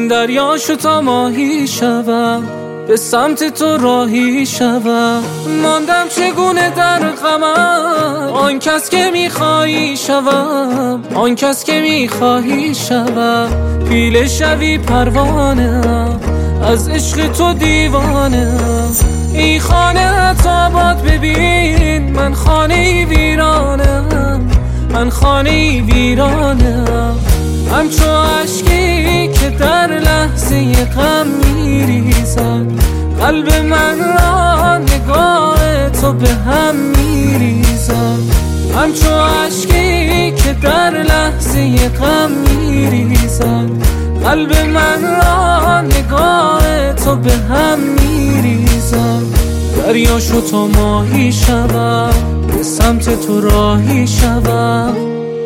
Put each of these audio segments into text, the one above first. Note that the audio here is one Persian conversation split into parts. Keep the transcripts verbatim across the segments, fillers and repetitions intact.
دریا شو تا ماهی شوم، به سمت تو راهی شوم. ماندم چگونه در غمم، آن کس که میخوایی شوم، آن کس که میخوایی شوم. پیله شوی پروانه، از عشق تو دیوانه. ای خانه آباد ببین، من خانه ویرانم، من خانه ویرانم. همچو اشکی که در لحظه غم میریزد، قلب من را نگاه تو به هم میریزد. همچو اشکی که در لحظه غم میریزد، قلب من را نگاه تو به هم میریزد. دریا شو تا ماهی شوم، به سمت تو راهی شوم.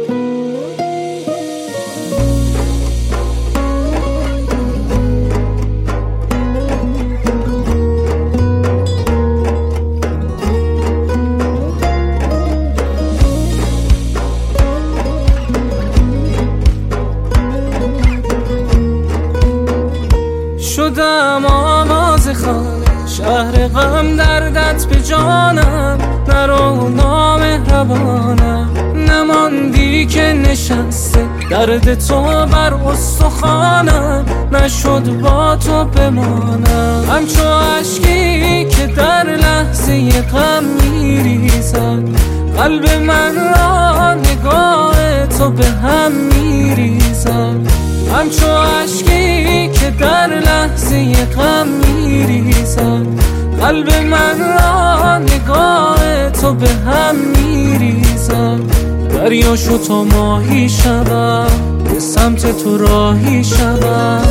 شدم آواز خانه، شهر غم دردت به جانم. نرو نامهربانم، نماندی که نشسته درد تو بر استخوانم. نشد با تو بمانم، همچو اشکی که در لحظه غم میریزد. قلب من را نگاه تو به هم میریزد. همچو اشکی که در لحظه غم میریزد، قلب من را نگاه تو به هم میریزد. دریا شو تا ماهی شوم، به سمت تو راهی شوم.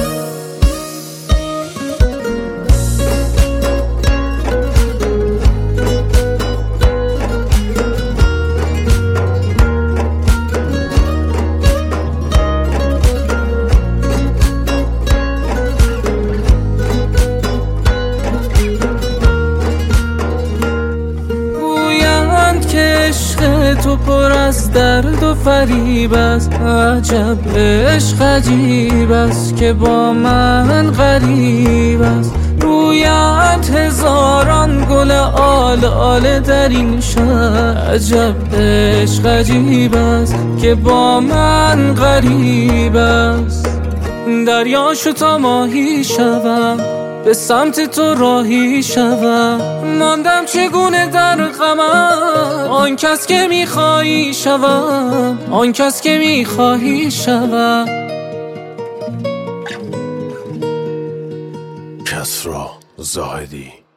تو پر از درد و فریب است، عجب عشق عجیب است که با من غریب است. رویت هزاران گل آل آل در این شهر، عجب عشق عجیب است که با من غریب است. دریا شو تا ماهی شوم، به سمت تو راهی شوم. ماندم چگونه در غمم، آن کس که میخوایی شوم، آن کس که میخوایی شوم. کسری زاهدی.